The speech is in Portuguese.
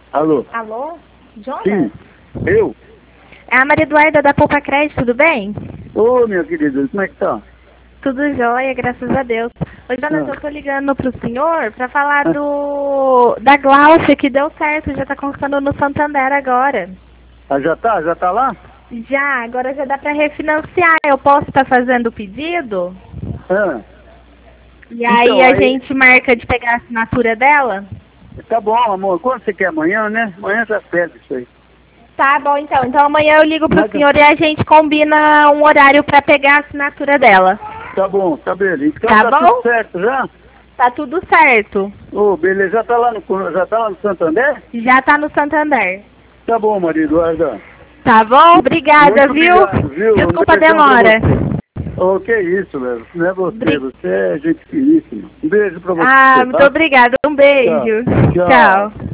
Alô? Alô? Jonas? Sim, eu? É a Maria Eduarda da Poupa Crédito, tudo bem? Ô, minha querida, como é que tá? Tudo jóia, graças a Deus. Ô, Jonas, Ah. eu tô ligando pro senhor pra falar da Glaucia, que deu certo, já tá conquistando no Santander agora. Ah, já tá? Já tá lá? Já, agora já dá pra refinanciar. Eu posso estar fazendo o pedido? Ah. E aí Então, a gente marca de pegar a assinatura dela? tá bom, amor. Quando você quer? Amanhã, né? Amanhã já pede isso aí. Tá bom, então. Então amanhã eu ligo pro Mas- senhor e a gente combina um horário pra pegar a assinatura dela. Tá bom, tá beleza. Então Tá tá bom? tudo certo já? Tá tudo certo. Ô, beleza. Já tá lá no Santander? Já tá no Santander. Tá bom, Maria Eduarda. Tá bom? Obrigada, Muito viu? obrigado, viu? Desculpa a Beijão pra demora. você. Ô, que isso, velho. Não é você. Bri- Você é gente finíssima. Um beijo pra você, Ah, tá? muito obrigada. Um beijo. Tchau. Tchau.